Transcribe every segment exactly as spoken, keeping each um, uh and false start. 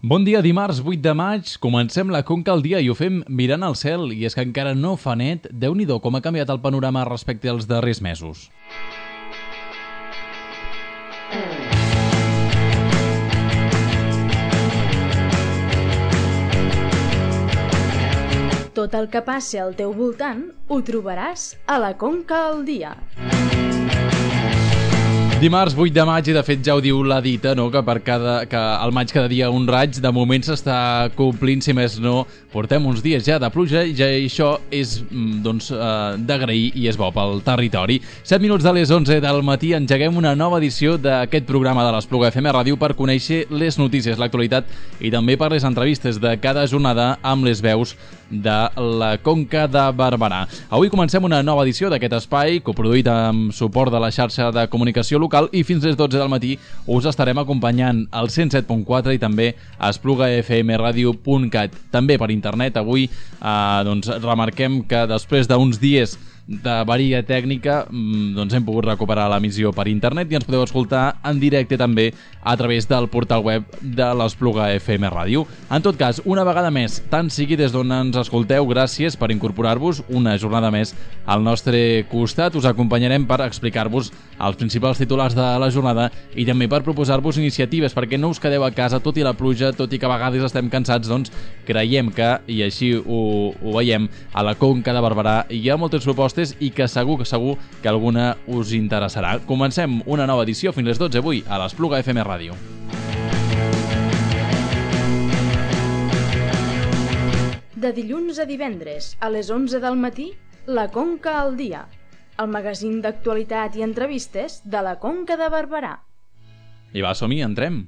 Bon dia, dimarts vuit de maig, comencem la Conca al dia i ho fem mirant al cel, i és que encara no fa net. Déu-n'hi-do com ha canviat el panorama respecte als darrers mesos. Tot el que passi al teu voltant ho trobaràs a la Conca al dia. Dimarts vuit de maig, i de fet ja ho diu la dita, no? que per cada, que al maig cada dia un raig. De moment s'està complint, si més no, portem uns dies ja de pluja, i ja això és doncs, eh, d'agrair i és bo pel territori. set minuts de les onze del matí, engeguem una nova edició d'aquest programa de l'Espluga F M Ràdio per conèixer les notícies, l'actualitat i també per les entrevistes de cada jornada amb les veus de la Conca de Barberà. Avui comencem una nova edició d'aquest espai, coproduït amb suport de la xarxa de comunicació local, i fins les dotze del matí us estarem acompanyant al cent set punt quatre i també a espluga f m radio punt cat. També per internet. Avui eh, doncs, remarquem que després d'uns dies d'avaria tècnica doncs hem pogut recuperar l'emissió per internet i ens podeu escoltar en directe també a través del portal web de l'Espluga F M Ràdio. En tot cas, una vegada més, tant sigui des d'on ens escolteu, gràcies per incorporar-vos una jornada més al nostre costat. Us acompanyarem per explicar-vos els principals titulars de la jornada i també per proposar-vos iniciatives perquè no us quedeu a casa tot i la pluja, tot i que a vegades estem cansats. Doncs creiem que, i així ho, ho veiem, a la Conca de Barberà hi ha moltes propostes i que segur que segur que alguna us interessarà. Comencem una nova edició fins les dotze avui a l'Espluga F M Ràdio. De dilluns a divendres, a les onze del matí, la Conca al dia, el magazín d'actualitat i entrevistes de la Conca de Barberà. I va, som-hi, entrem.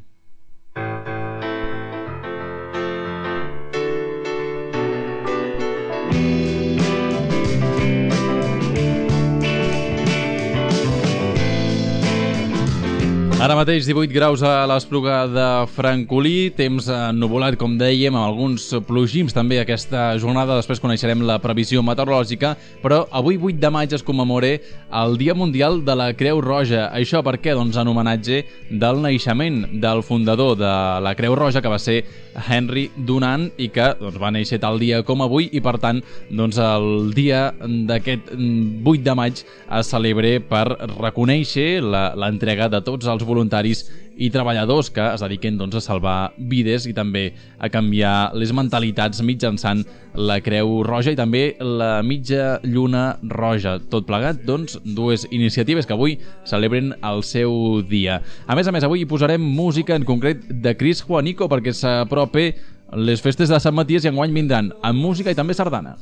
Ara mateix divuit graus a l'Espluga de Francolí, temps ennuvolat, com dèiem, amb alguns plogims també aquesta jornada. Després coneixerem la previsió meteorològica, però avui vuit de maig es commemora el Dia Mundial de la Creu Roja. Això per què? Doncs en homenatge del naixement del fundador de la Creu Roja, que va ser Henry Dunant, i que doncs, va néixer tal dia com avui, i per tant doncs, el dia d'aquest vuit de maig es celebra per reconèixer l'entrega de tots els voluntaris i treballadors que es dediquen doncs, a salvar vides i també a canviar les mentalitats mitjançant la Creu Roja i també la Mitja Lluna Roja. Tot plegat, doncs, dues iniciatives que avui celebren el seu dia. A més a més, avui hi posarem música, en concret de Chris Juanico, perquè s'apropa les festes de Sant Maties i enguany vindran amb música i també sardana.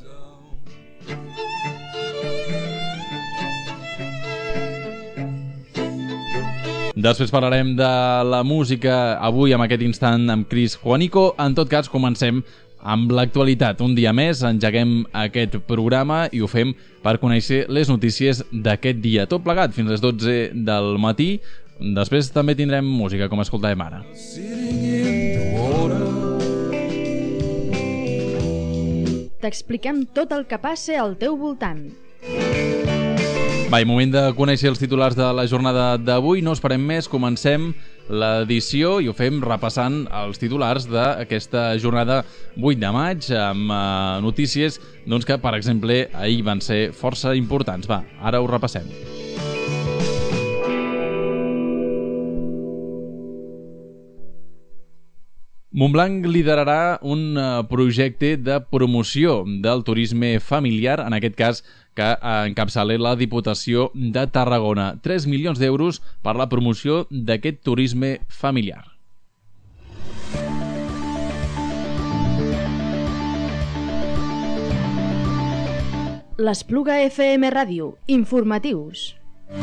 Després parlarem de la música avui amb aquest instant amb Chris Juanico. En tot cas, comencem amb l'actualitat. Un dia més engeguem aquest programa i ho fem per conèixer les notícies d'aquest dia. Tot plegat fins les dotze del matí. Després també tindrem música, com escoltàvem ara. T'expliquem tot el que passa al teu voltant. Va, i moment de conèixer els titulars de la jornada d'avui. No esperem més, comencem l'edició i ho fem repassant els titulars d'aquesta jornada vuit de maig amb eh, notícies doncs, que, per exemple, ahir van ser força importants. Va, ara ho repassem. Montblanc liderarà un projecte de promoció del turisme familiar, en aquest cas que encapçala la Diputació de Tarragona. tres milions d'euros per la promoció d'aquest turisme familiar. L'Espluga F M Ràdio. Informatius.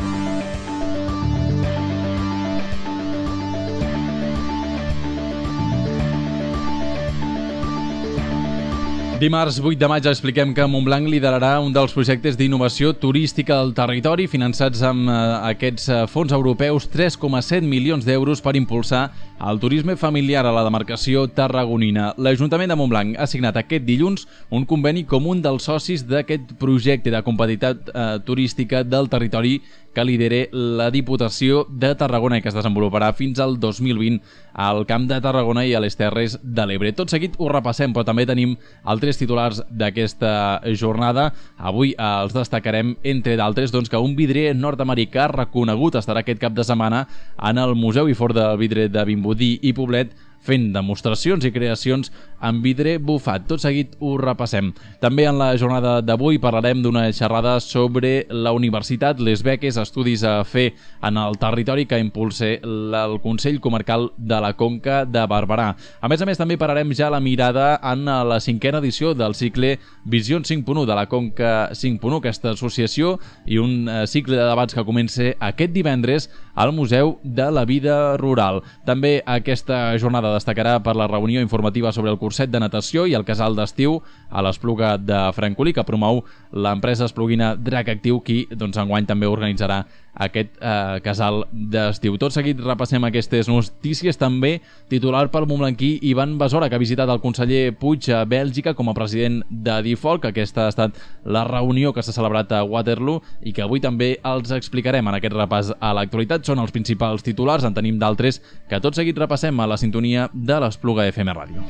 Dimarts vuit de maig expliquem que Montblanc liderarà un dels projectes d'innovació turística del territori finançats amb eh, aquests fons europeus, tres coma set milions d'euros per impulsar el turisme familiar a la demarcació tarragonina. L'Ajuntament de Montblanc ha signat aquest dilluns un conveni com un dels socis d'aquest projecte de competitivitat eh, turística del territori que lidera la Diputació de Tarragona i que es desenvoluparà fins al dos mil vint al Camp de Tarragona i a les Terres de l'Ebre. Tot seguit ho repassem, però també tenim altres titulars d'aquesta jornada. Avui eh, els destacarem, entre d'altres, doncs, que un vidrier nord-americà reconegut estarà aquest cap de setmana en el Museu i Fort del Vidre de Vimbodí i Poblet fent demostracions i creacions en vidre bufat. Tot seguit ho repassem. També en la jornada d'avui parlarem d'una xerrada sobre la universitat, les beques, estudis a fer en el territori que impulsa el Consell Comarcal de la Conca de Barberà. A més a més, també pararem ja la mirada en la cinquena edició del cicle Visions cinc punt u de la Conca cinc punt u, aquesta associació, i un cicle de debats que comença aquest divendres al Museu de la Vida Rural. També aquesta jornada destacarà per la reunió informativa sobre el curset de natació i el casal d'estiu a l'Espluga de Francolí, que promou l'empresa espluguina Drac Actiu, qui doncs, enguany també organitzarà aquest eh, casal d'estiu. Tot seguit repassem aquestes notícies. També titular pel montblanquí Ivan Besora, que ha visitat el conseller Puig a Bèlgica com a president de DIFOLC. Aquesta ha estat la reunió que s'ha celebrat a Waterloo i que avui també els explicarem en aquest repàs a l'actualitat. Són els principals titulars, en tenim d'altres que tot seguit repassem a la sintonia de l'Espluga F M Ràdio.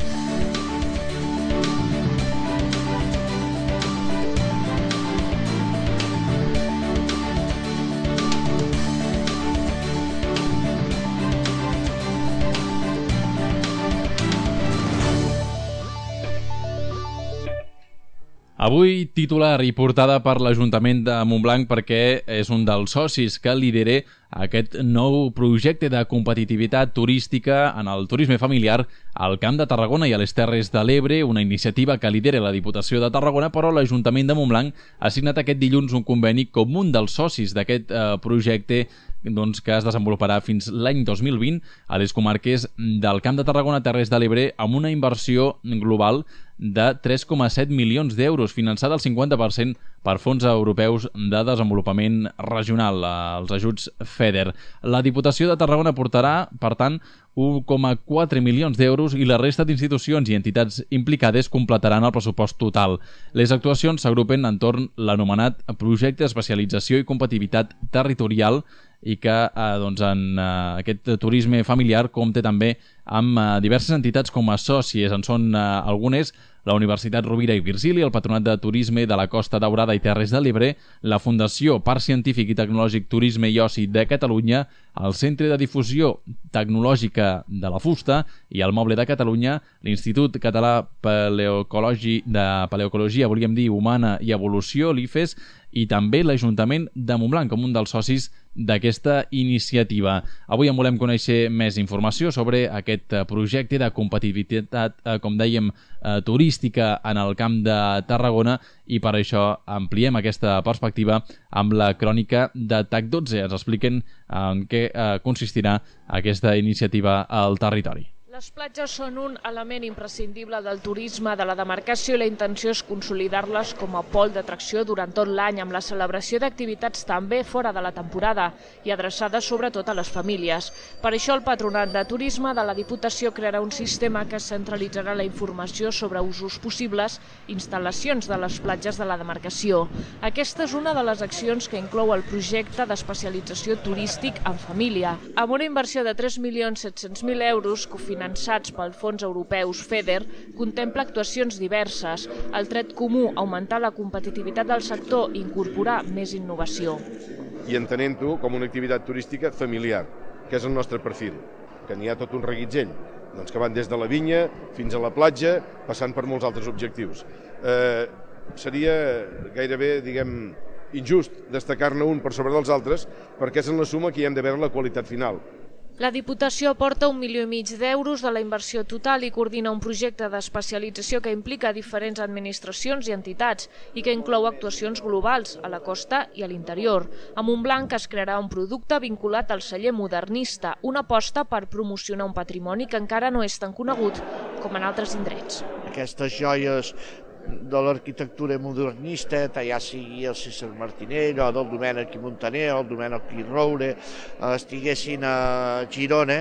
Avui titular i portada per l'Ajuntament de Montblanc perquè és un dels socis que lidera aquest nou projecte de competitivitat turística en el turisme familiar al Camp de Tarragona i a les Terres de l'Ebre, una iniciativa que lidera la Diputació de Tarragona, però l'Ajuntament de Montblanc ha signat aquest dilluns un conveni com un dels socis d'aquest eh, projecte doncs, que es desenvoluparà fins l'any dos mil vint a les comarques del Camp de Tarragona, Terres de l'Ebre, amb una inversió global de tres coma set milions d'euros, finançada al cinquanta per cent per fons europeus de desenvolupament regional, els ajuts FEDER. La Diputació de Tarragona aportarà, per tant, un coma quatre milions d'euros i la resta d'institucions i entitats implicades completaran el pressupost total. Les actuacions s'agrupen entorn l'anomenat Projecte d'Especialització i Competitivitat Territorial i que eh, doncs, en eh, aquest turisme familiar compta també amb eh, diverses entitats com a sòcies. En són eh, algunes la Universitat Rovira i Virgili, el Patronat de Turisme de la Costa Daurada i Terres de l'Ebre, la Fundació Parc Científic i Tecnològic Turisme i Oci de Catalunya, el Centre de Difusió Tecnològica de la Fusta i el Moble de Catalunya, l'Institut Català Paleocologi de Paleocologia, volíem dir, Humana i Evolució, l'I F E S, i també l'Ajuntament de Montblanc com un dels socis d'aquesta iniciativa. Avui en volem conèixer més informació sobre aquest projecte de competitivitat, eh, com dèiem, eh, turística en el Camp de Tarragona, i per això ampliem aquesta perspectiva amb la crònica de T A C dotze. Ens expliquen en què eh, consistirà aquesta iniciativa al territori. Les platges són un element imprescindible del turisme de la demarcació i la intenció és consolidar-les com a pol d'atracció durant tot l'any, amb la celebració d'activitats també fora de la temporada i adreçades sobretot a les famílies. Per això el Patronat de Turisme de la Diputació crearà un sistema que centralitzarà la informació sobre usos possibles, instal·lacions de les platges de la demarcació. Aquesta és una de les accions que inclou el projecte d'especialització turístic en família. Amb una inversió de tres milions set-cents mil euros cofinançats finançats pel fons europeus FEDER, contempla actuacions diverses. El tret comú, augmentar la competitivitat del sector i incorporar més innovació. I entenent-ho com una activitat turística familiar, que és el nostre perfil, que n'hi ha tot un reguitzell, doncs que van des de la vinya fins a la platja, passant per molts altres objectius. Eh, seria gairebé, diguem, injust destacar-ne un per sobre dels altres, perquè és en la suma que hi hem de veure la qualitat final. La Diputació aporta un milió i mig d'euros de la inversió total i coordina un projecte d'especialització que implica diferents administracions i entitats i que inclou actuacions globals a la costa i a l'interior. A Montblanc es crearà un producte vinculat al celler modernista, una aposta per promocionar un patrimoni que encara no és tan conegut com en altres indrets. Aquestes joies de l'arquitectura modernista, ja sigui el César Martinell o del Domènec i Montaner o el Domènec i Roure, estiguessin a Girona,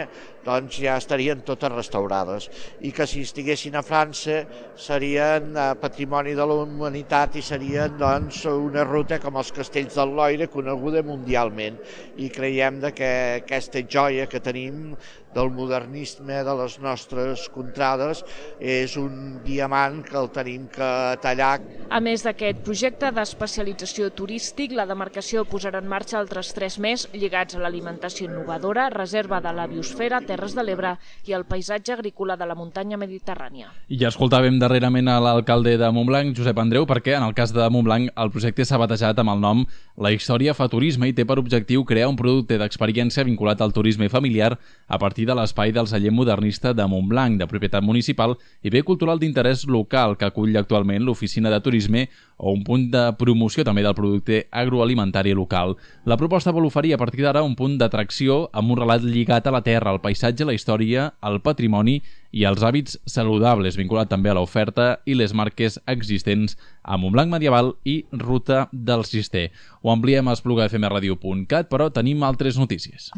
doncs ja estarien totes restaurades, i que si estiguessin a França serien patrimoni de la humanitat i serien doncs una ruta com els castells del Loira, coneguda mundialment, i creiem que aquesta joia que tenim del modernisme de les nostres contrades és un diamant que el tenim que tallar. A més d'aquest projecte d'especialització turístic, la demarcació posarà en marxa altres tres més lligats a l'alimentació innovadora, reserva de la biosfera, Terres de l'Ebre i el paisatge agrícola de la muntanya mediterrània. I ja escoltàvem darrerament a l'alcalde de Montblanc, Josep Andreu, perquè en el cas de Montblanc el projecte s'ha batejat amb el nom La Història fa turisme i té per objectiu crear un producte d'experiència vinculat al turisme familiar a partir de l'espai del celler modernista de Montblanc, de propietat municipal i bé cultural d'interès local, que acull actualment l'oficina de turisme o un punt de promoció també del producte agroalimentari local. La proposta vol oferir a partir d'ara un punt d'atracció amb un relat lligat a la terra, al paisatge, la història, el patrimoni i els hàbits saludables, vinculat també a l'oferta i les marques existents a Montblanc Medieval i Ruta del Cister. Ho ampliem a espluga f m radio punt cat, però tenim altres notícies.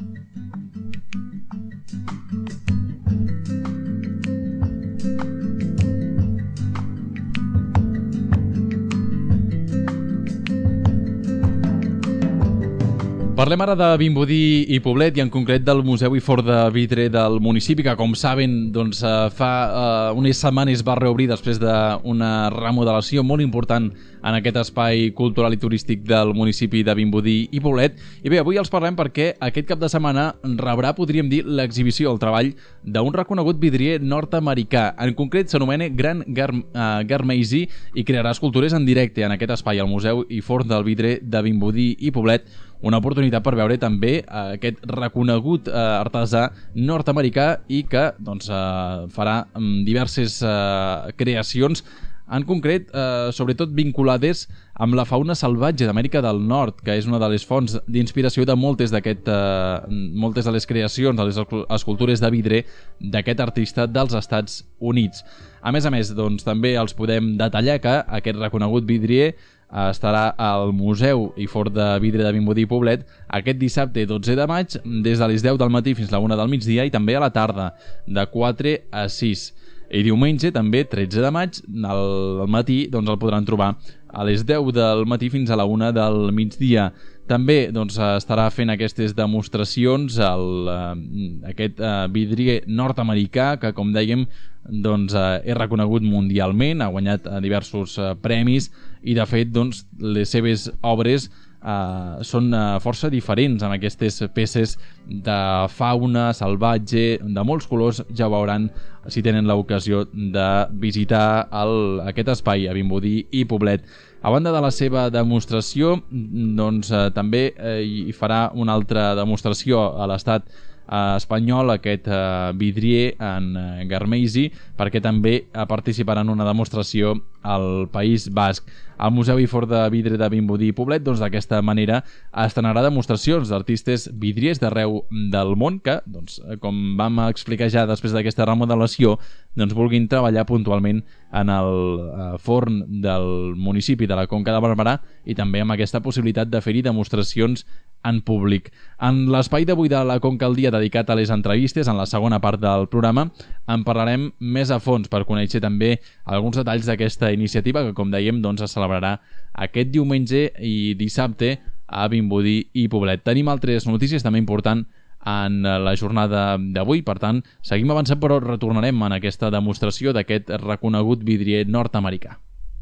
Parlem ara de Vimbodí i Poblet i en concret del Museu i Forn de Vidre del municipi, que com saben doncs, fa uh, unes setmanes va reobrir després d'una remodelació molt important en aquest espai cultural i turístic del municipi de Vimbodí i Poblet. I bé, avui els parlem perquè aquest cap de setmana rebrà, podríem dir, l'exhibició, el treball d'un reconegut vidrier nord-americà. En concret s'anomena Grant Gar uh, Garmeisy i crearà escultures en directe en aquest espai, al Museu i Forn del Vidre de Vimbodí i Poblet. Una oportunitat per veure també eh, aquest reconegut eh, artesà nord-americà i que doncs, eh, farà mm, diverses eh, creacions, en concret, eh, sobretot vinculades amb la fauna salvatge d'Amèrica del Nord, que és una de les fonts d'inspiració de moltes, d'aquest, eh, moltes de les creacions, de les escultures de vidre d'aquest artista dels Estats Units. A més a més, doncs, també els podem detallar que aquest reconegut vidrier estarà al Museu i Forn de Vidre de Vimbodí i Poblet aquest dissabte dotze de maig des de les deu del matí fins a la una del migdia i també a la tarda de quatre a sis. I diumenge també tretze de maig al matí doncs, el podran trobar a les deu del matí fins a la una del migdia. També doncs, estarà fent aquestes demostracions el, eh, aquest eh, vidrier nord-americà que, com dèiem, doncs, eh, és reconegut mundialment, ha guanyat eh, diversos eh, premis i, de fet, doncs, les seves obres Uh, són uh, força diferents amb aquestes peces de fauna salvatge de molts colors. Ja veuran si tenen l'ocasió de visitar el, aquest espai a Vimbodí i Poblet. A banda de la seva demostració, doncs, uh, també uh, hi farà una altra demostració a l'estat uh, espanyol, aquest uh, vidrier en uh, Garmeisy, perquè també participarà en una demostració al País Basc. Al Museu i Forn de Vidre de Vimbodí i Poblet, doncs, d'aquesta manera estrenarà demostracions d'artistes vidriers d'arreu del món que, doncs, com vam explicar ja després d'aquesta remodelació, doncs, vulguin treballar puntualment en el eh, forn del municipi de la Conca de Barberà i també amb aquesta possibilitat de fer-hi demostracions en públic. En l'espai d'avui de la Conca al dia dedicat a les entrevistes, en la segona part del programa, en parlarem més a fons per conèixer també alguns detalls d'aquesta iniciativa que, com dèiem, doncs, es celebrarà aquest diumenge i dissabte a Vimbodí i Poblet. Tenim altres notícies també importants en la jornada d'avui, per tant, seguim avançant, però retornarem en aquesta demostració d'aquest reconegut vidrier nord-americà.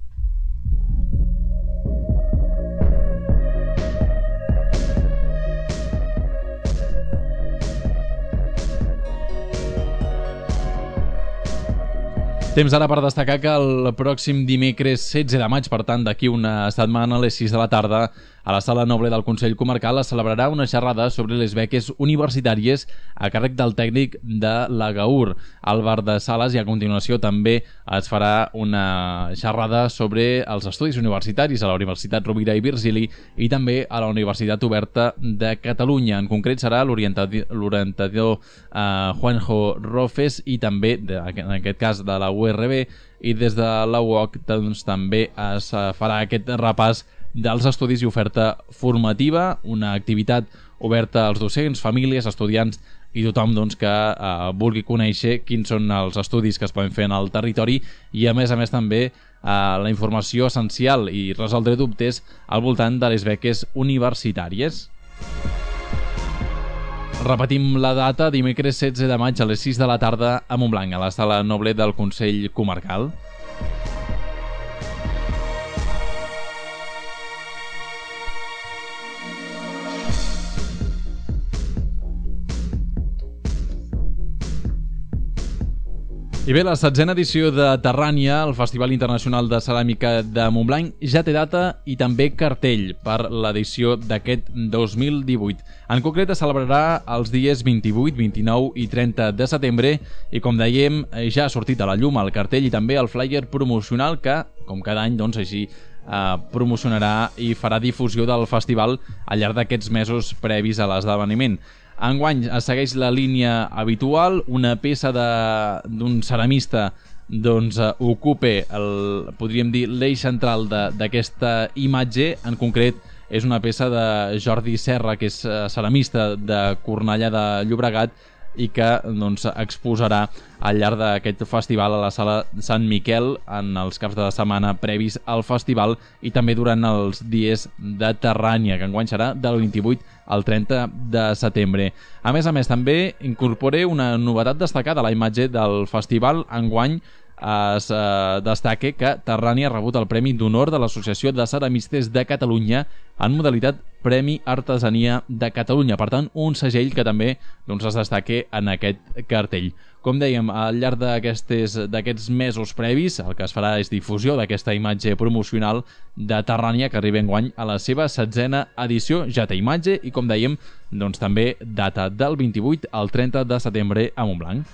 Temps ara per destacar que el pròxim dimecres setze de maig, per tant d'aquí una setmana, a les sis de la tarda, a la Sala Noble del Consell Comarcal es celebrarà una xerrada sobre les beques universitàries a càrrec del tècnic de l'Agaur, Álvar de Sales, i a continuació també es farà una xerrada sobre els estudis universitaris a la Universitat Rovira i Virgili i també a la Universitat Oberta de Catalunya. En concret serà l'orientador eh, Juanjo Rofes i també, en aquest cas, de la U R B, i des de la U O C doncs, també es farà aquest repàs dels estudis i oferta formativa, una activitat oberta als docents, famílies, estudiants i tothom doncs, que eh, vulgui conèixer quins són els estudis que es poden fer en el territori i a més a més també eh, la informació essencial i resoldre dubtes al voltant de les beques universitàries. Repetim la data, dimecres setze de maig a les sis de la tarda a Montblanc, a la sala noble del Consell Comarcal. I bé, la setzena edició de Terrània, el Festival Internacional de Ceràmica de Montblanc, ja té data i també cartell per l'edició d'aquest dos mil divuit. En concret, es celebrarà els dies vint-i-vuit, vint-i-nou i trenta de setembre i, com dèiem, ja ha sortit a la llum el cartell i també el flyer promocional que, com cada any, doncs així eh, promocionarà i farà difusió del festival al llarg d'aquests mesos previs a l'esdeveniment. Enguany es segueix la línia habitual, una peça d'un ceramista doncs, uh, ocupe el, podríem dir, l'eix central d'aquesta imatge. En concret és una peça de Jordi Serra, que és uh, ceramista de Cornellà de Llobregat i que doncs, exposarà al llarg d'aquest festival a la sala Sant Miquel en els caps de setmana previs al festival i també durant els dies de Terrània, que enguany serà del vint-i-vuit al trenta de setembre. A més a més, també incorpora una novetat destacada a la imatge del festival. Enguany es eh, destaca que Terrània ha rebut el Premi d'Honor de l'Associació de Ceramistes de Catalunya en modalitat Premi Artesania de Catalunya. Per tant, un segell que també doncs, es destaca en aquest cartell. Com dèiem, al llarg d'aquests mesos previs, el que es farà és difusió d'aquesta imatge promocional de Terrània, que arriba enguany a la seva setzena edició. Ja té imatge i, com dèiem, doncs, també data del vint-i-vuit al trenta de setembre a Montblanc.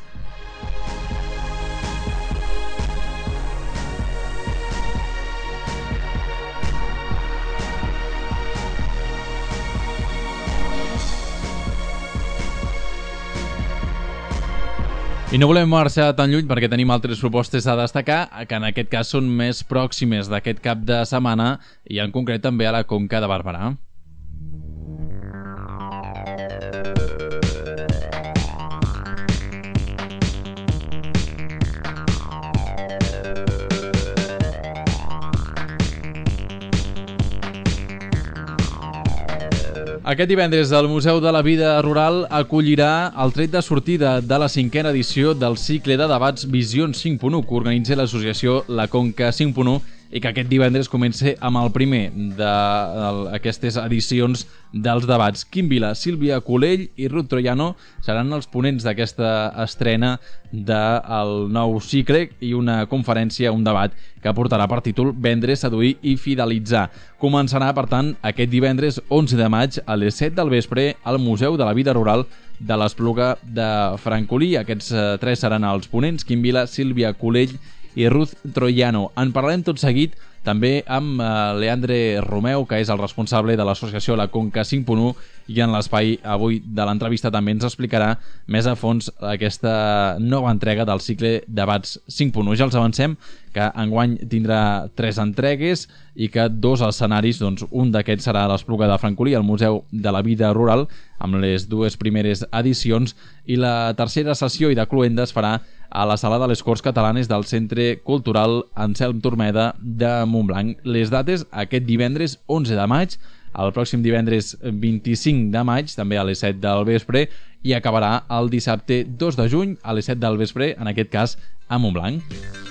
I no volem marxar tan lluny perquè tenim altres propostes a destacar, que en aquest cas són més pròximes d'aquest cap de setmana i en concret també a la Conca de Barberà. Aquest divendres el Museu de la Vida Rural acollirà el tret de sortida de la cinquena edició del cicle de debats Visions cinc punt u que organitza l'associació La Conca cinc punt u i que aquest divendres comença amb el primer d'aquestes edicions dels debats. Quim Vila, Sílvia Colell i Ruth Troiano seran els ponents d'aquesta estrena del nou cicle i una conferència, un debat que portarà per títol Vendre, seduir i fidelitzar. Començarà, per tant, aquest divendres onze de maig a les set del vespre al Museu de la Vida Rural de l'Espluga de Francolí. Aquests eh, tres seran els ponents, Quim Vila, Sílvia Colell i Ruth Troiano. En parlarem tot seguit també amb eh, Leandre Romeu, que és el responsable de l'associació La Conca cinc punt u, i en l'espai avui de l'entrevista també ens explicarà més a fons aquesta nova entrega del cicle Debats cinc punt u. Ja els avancem que enguany tindrà tres entregues i que dos escenaris, doncs un d'aquests serà a l'Espluga de Francolí, al Museu de la Vida Rural, amb les dues primeres edicions, i la tercera sessió i de cloenda es farà a la Sala de les Corts Catalanes del Centre Cultural Anselm Turmeda de Montblanc. Les dates, aquest divendres onze de maig, el pròxim divendres vint-i-cinc de maig, també a les set del vespre, i acabarà el dissabte dos de juny a les set del vespre, en aquest cas a Montblanc.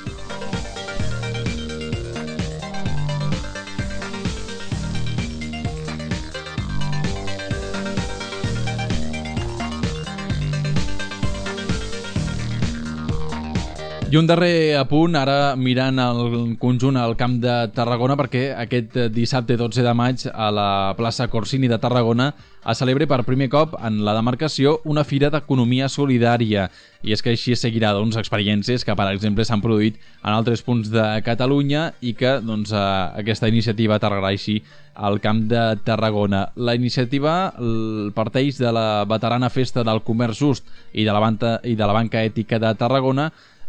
I un darrer apunt, ara mirant el conjunt al Camp de Tarragona, perquè aquest dissabte dotze de maig a la plaça Corsini de Tarragona es celebra per primer cop en la demarcació una fira d'economia solidària. I és que així seguirà doncs, experiències que, per exemple, s'han produït en altres punts de Catalunya i que doncs, aquesta iniciativa aterrarà així al Camp de Tarragona. La iniciativa parteix de la veterana Festa del Comerç Just i de la Banca, i de la Banca Ètica de Tarragona,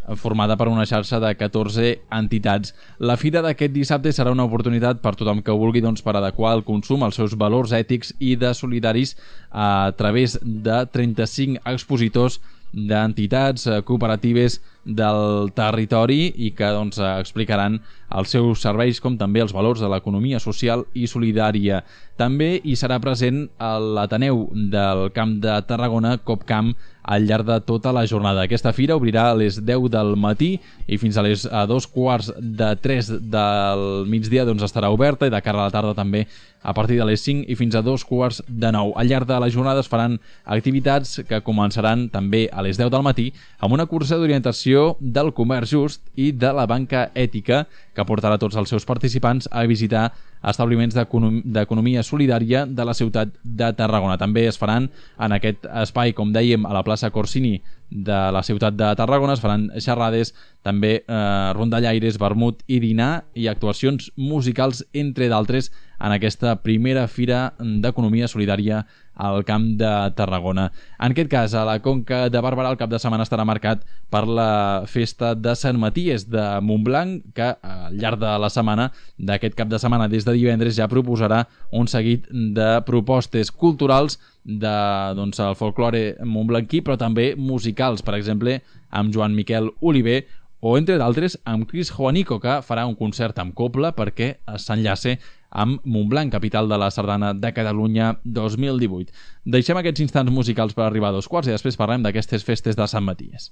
formada per una xarxa de catorze entitats. La fira d'aquest dissabte serà una oportunitat per tothom que vulgui doncs, per adequar el consum als seus valors ètics i de solidaris a través de trenta-cinc expositors d'entitats cooperatives del territori i que doncs, explicaran els seus serveis com també els valors de l'economia social i solidària. També hi serà present l'Ateneu del Camp de Tarragona, Copcamp, al llarg de tota la jornada. Aquesta fira obrirà a les deu del matí i fins a les a dos quarts de tres del migdia doncs, estarà oberta, i de cara a la tarda també a partir de les cinc i fins a dos quarts de nou. Al llarg de la jornada es faran activitats que començaran també a les deu del matí amb una cursa d'orientació del comerç just i de la banca ètica que portarà tots els seus participants a visitar establiments d'economia solidària de la ciutat de Tarragona. També es faran en aquest espai, com dèiem, a la plaça Corsini de la ciutat de Tarragona, es faran xerrades, també eh, rondallaires, vermut i dinar i actuacions musicals, entre d'altres, en aquesta primera fira d'economia solidària al Camp de Tarragona. En aquest cas, a la Conca de Barberà, el cap de setmana estarà marcat per la festa de Sant Maties de Montblanc, que al llarg de la setmana, d'aquest cap de setmana, des de divendres, ja proposarà un seguit de propostes culturals de doncs, el folklore montblanquí, però també musicals, per exemple, amb Joan Miquel Oliver, o entre d'altres amb Cris Juanico, que farà un concert amb cobla perquè s'enllaça amb Montblanc, capital de la sardana de Catalunya dos mil divuit. Deixem aquests instants musicals per arribar a dos quarts i després parlem d'aquestes festes de Sant Maties.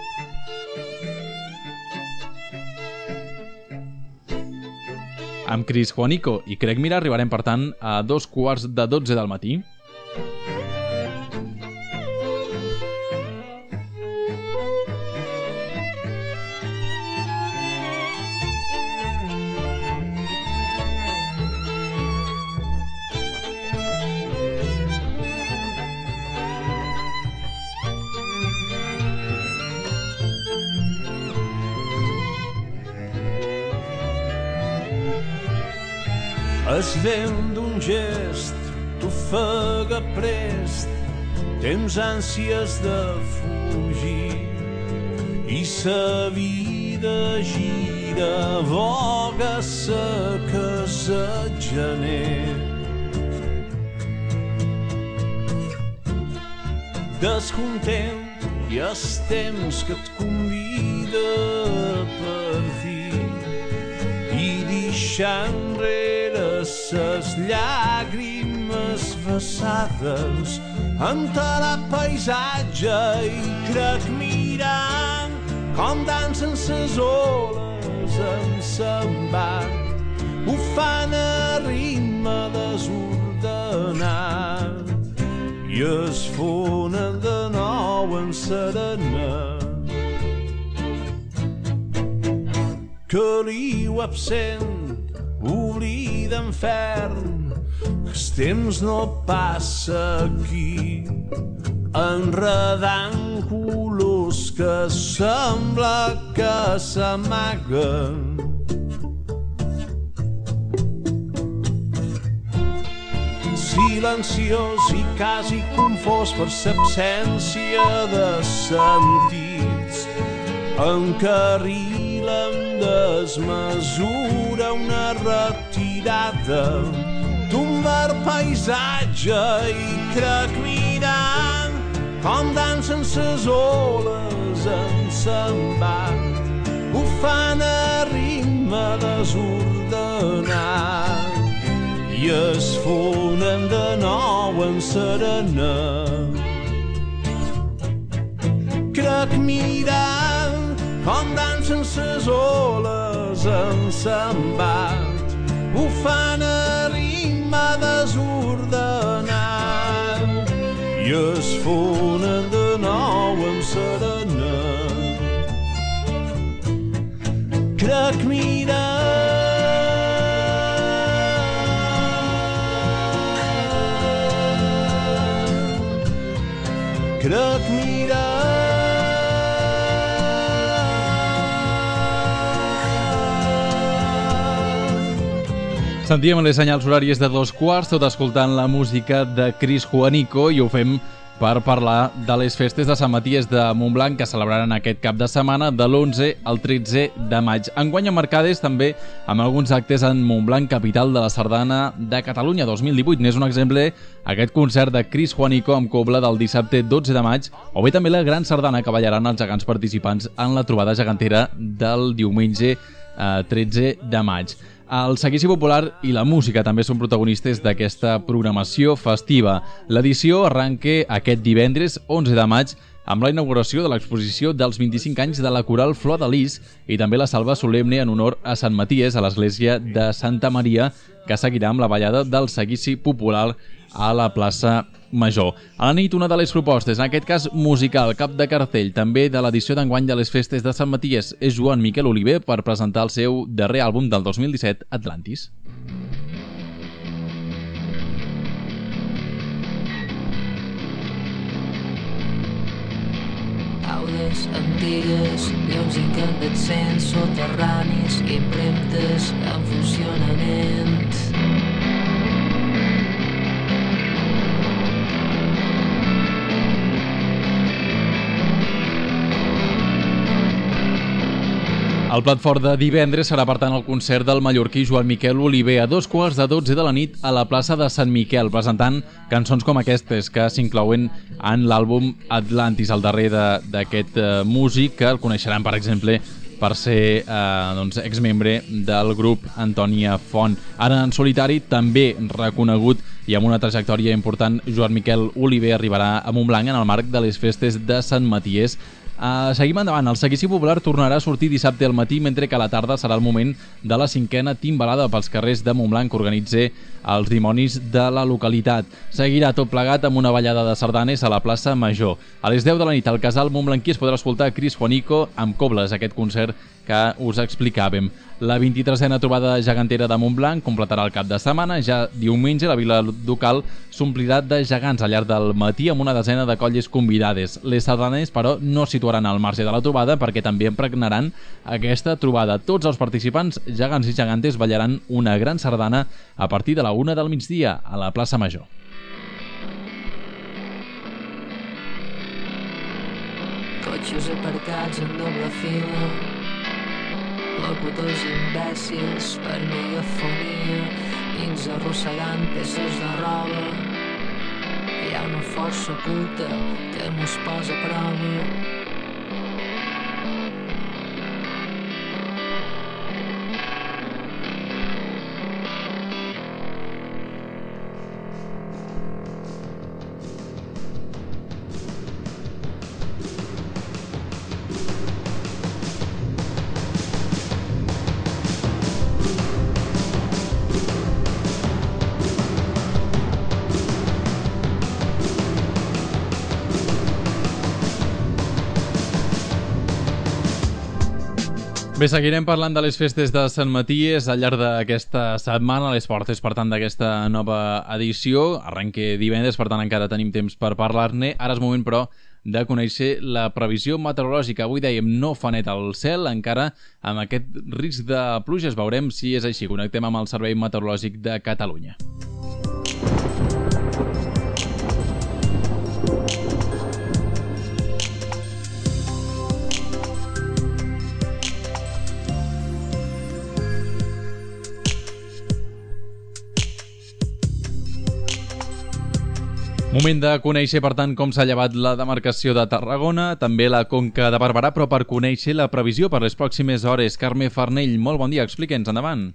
Amb Cris Juanico i Crec Mira arribarem, per tant, a dos quarts de dotze del matí. Es veu d'un gest, t'ofega prest, tens ànsies de fugir i sa vida gira, voga seca sa gener. Descontent i el temps que et convida a partir i deixar enrere ses llàgrimes vessades amb el paisatge i crec mirant com dansen ses oles en s'embat, ho fan a ritme desordenat i es fonen de nou en serena. Caliu absent, oblida infern, que el temps no passa aquí, enredant colors que sembla que s'amaguen. Silenciós i quasi confós per l'absència de sentits, encarrila amb desmesura una retirada d'un verd paisatge i crec mirant com dansen ses oles en s'embat, ho fan a ritme desordenat i es fonen de nou en serena. Crec mirant com dansen ses oles en s'embat, ho fan a ritme desordenat i es fonen de nou en serena. Crec mirant crec mirar. Sentíem les senyals horàries de dos quarts, tot escoltant la música de Cris Juanico, i ho fem per parlar de les festes de Sant Maties de Montblanc que celebraran aquest cap de setmana de l'onze al tretze de maig. Enguany emmarcades també amb alguns actes en Montblanc, capital de la sardana de Catalunya dos mil divuit. N'és un exemple aquest concert de Cris Juanico amb cobla del dissabte dotze de maig, o bé també la gran sardana que ballaran els gegants participants en la trobada gegantera del diumenge eh, tretze de maig. El seguici popular i la música també són protagonistes d'aquesta programació festiva. L'edició arranca aquest divendres onze de maig amb la inauguració de l'exposició dels vint-i-cinc anys de la coral Flor de Lis i també la salva solemne en honor a Sant Maties a l'església de Santa Maria, que seguirà amb la ballada del seguici popular a la plaça Major. A la nit, una de les propostes, en aquest cas musical, cap de cartell, també de l'edició d'enguany de les festes de Sant Maties, és Joan Miquel Oliver per presentar el seu darrer àlbum del dos mil disset, Atlantis. Aules antigues, llums incandescents, soterranis, impremtes en funcionament. El plat fort de divendres serà, per tant, el concert del mallorquí Joan Miquel Oliver a dos quarts de dotze de la nit a la plaça de Sant Miquel, presentant cançons com aquestes que s'inclouen en l'àlbum Atlantis, el darrer d'aquest uh, músic, que el coneixeran, per exemple, per ser eh, doncs, exmembre del grup Antònia Font. Ara en solitari, també reconegut i amb una trajectòria important, Joan Miquel Oliver arribarà a Montblanc en el marc de les festes de Sant Maties. Uh, seguim endavant. El seguici popular tornarà a sortir dissabte al matí, mentre que a la tarda serà el moment de la cinquena timbalada pels carrers de Montblanc que organitza els dimonis de la localitat. Seguirà tot plegat amb una ballada de sardanes a la plaça Major. A les deu de la nit al casal montblanquí es podrà escoltar Cris Juanico amb cobles, aquest concert que us explicàvem. La vint-i-tresena trobada gegantera de Montblanc completarà el cap de setmana. Ja diumenge la vila local s'omplirà de gegants al llarg del matí amb una desena de colles convidades. Les sardanes, però, no es situaran al marge de la trobada perquè també impregnaran aquesta trobada. Tots els participants, gegants i gegantes, ballaran una gran sardana a partir de la una del migdia a la plaça Major. Cotxes aparcats en doble fila, locutors imbècils per megafonia, nins arrossegant peces de roba. Hi ha una força oculta que mos posa a prova. Bé, seguirem parlant de les festes de Sant Maties al llarg d'aquesta setmana, a les portes, per tant, d'aquesta nova edició. Arrenca divendres, per tant, encara tenim temps per parlar-ne. Ara és moment, però, de conèixer la previsió meteorològica. Avui dèiem no fa net al cel, encara amb aquest risc de pluges. Veurem si és així. Connectem amb el Servei Meteorològic de Catalunya. Moment de conèixer, per tant, com s'ha llevat la demarcació de Tarragona, també la Conca de Barberà, però per conèixer la previsió per les pròximes hores. Carme Farnell, molt bon dia, explique'ns, endavant.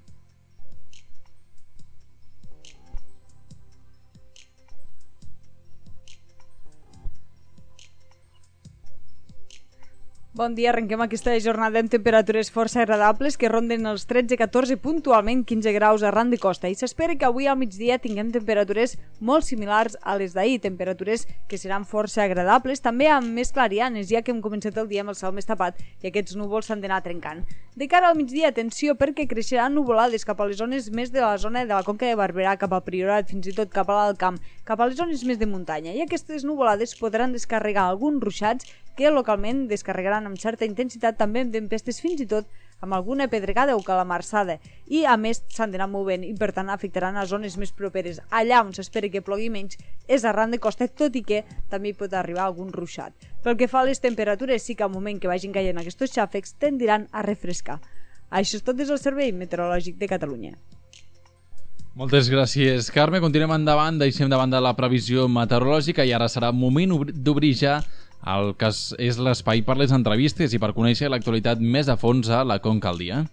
Bon dia, arrenquem aquesta jornada amb temperatures força agradables que ronden els tretze catorze, puntualment quinze graus arran de costa, i s'espera que avui al migdia tinguem temperatures molt similars a les d'ahir, temperatures que seran força agradables, també amb més clarianes, ja que hem començat el dia amb el cel més tapat i aquests núvols s'han d'anar trencant. De cara al migdia, atenció, perquè creixeran nuvolades cap a les zones més de la zona de la Conca de Barberà, cap al Priorat, fins i tot cap a l'Alt Camp, cap a les zones més de muntanya, i aquestes nuvolades podran descarregar alguns ruixats que localment descarregaran amb certa intensitat, també amb tempestes, fins i tot amb alguna pedregada o calamarsada, i a més s'han d'anar movent i per tant afectaran a zones més properes. Allà on s'espera que plogui menys és arran de costa, tot i que també hi pot arribar algun ruixat. Pel que fa a les temperatures, sí que al moment que vagin caient aquests xàfecs tendiran a refrescar. Això és tot des del Servei Meteorològic de Catalunya. Moltes gràcies, Carme. Continuem endavant, deixem de banda la previsió meteorològica i ara serà moment d'obrir ja el que és l'espai per les entrevistes i per conèixer l'actualitat més a fons a la Conca al Dia.